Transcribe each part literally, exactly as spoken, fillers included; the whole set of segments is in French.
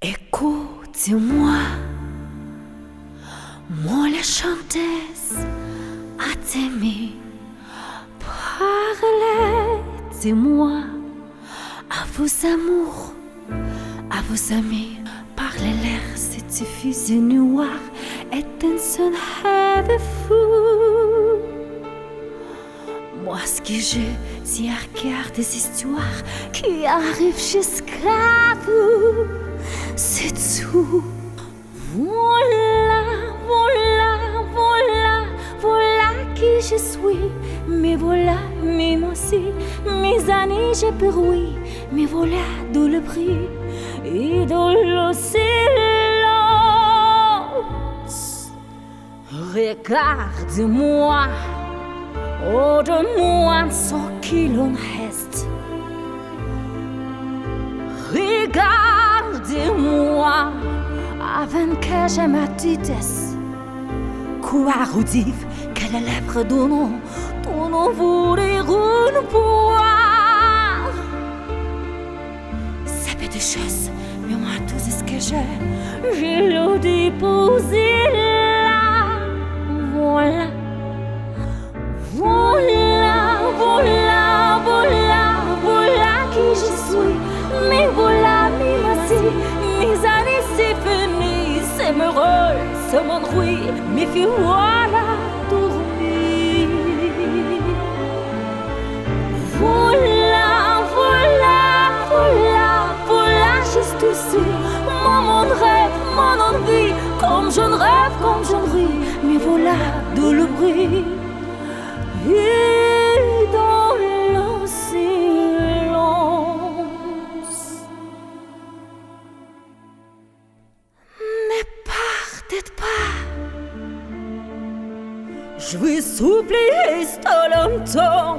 Écoute-moi, moi la chanteuse à t'aimer. Parlez-moi à vos amours, à vos amis. Parlez-leur, cette fusée noire est un son rêve fou. Moi, ce que je, c'est à regarder des histoires qui arrivent jusqu'à vous. C'est tout. Voilà, voilà, voilà, voilà qui je suis. Mais voilà, mais moi aussi, mes années j'ai péri. Mais voilà d'où le prix et dans le silence. Regarde-moi, oh de moi ce qu'il en reste. Regarde-moi, avant que je ma vitesse. Quoi redire que les lèvres donnent ton nom voulait une poire. Ça fait des choses, mais moi tout ce que j'ai, je l'ai déposé là. Voilà, voilà, voilà, voilà, voilà qui je suis. Mais voilà, mais merci, mes années c'est fini, c'est heureux, c'est mon bruit, mais puis voilà, dormir. Voilà, voilà, voilà, voilà, juste ici, moi mon rêve, mon envie, comme je rêve, comme je ris, mais voilà, de le bruit. Et dans le silence. Ne partez pas. Je vais supplier ça longtemps.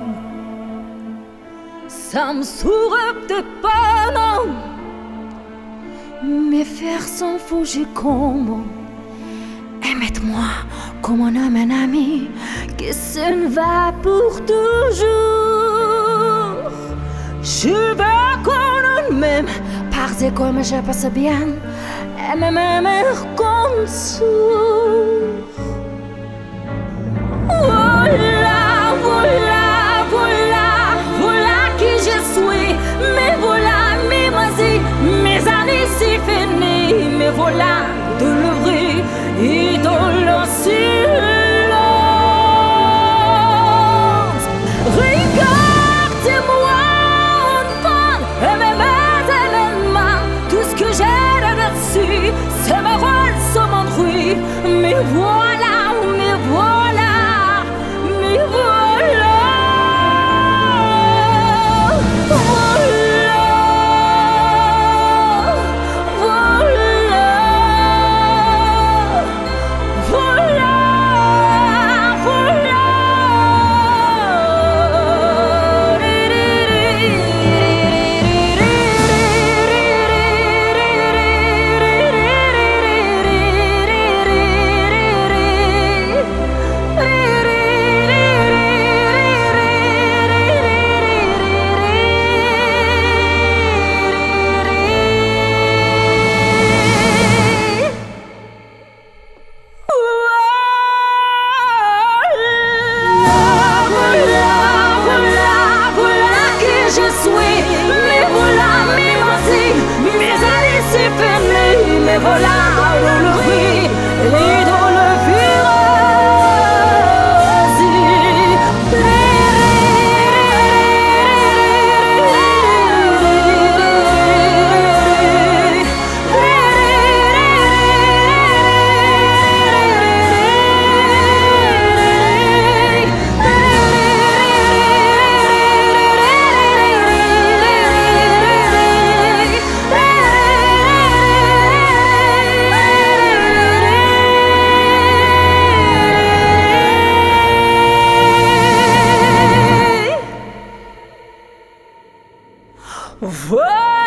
Ça me souhaite de pas, non. Mais faire sans fouger comme. Aimez-moi comme un homme, un ami, que ce ne va pour toujours. Je veux qu'on m'aime, parce que comme je passe bien, et même m'aimer comme ça. Voilà, voilà, voilà, voilà qui je suis. Mais voilà, mes moisies, mes années c'est fini. Mais voilà de l'ouvrir et de le silence. Regarde-moi, enfant, et mes mains et mes mains. Tout ce que j'ai là-dessus, c'est ma rôle, c'est mon bruit. Mais voilà, mais voilà, mais voilà. Mais voilà, dans le riz et dans le Whoa!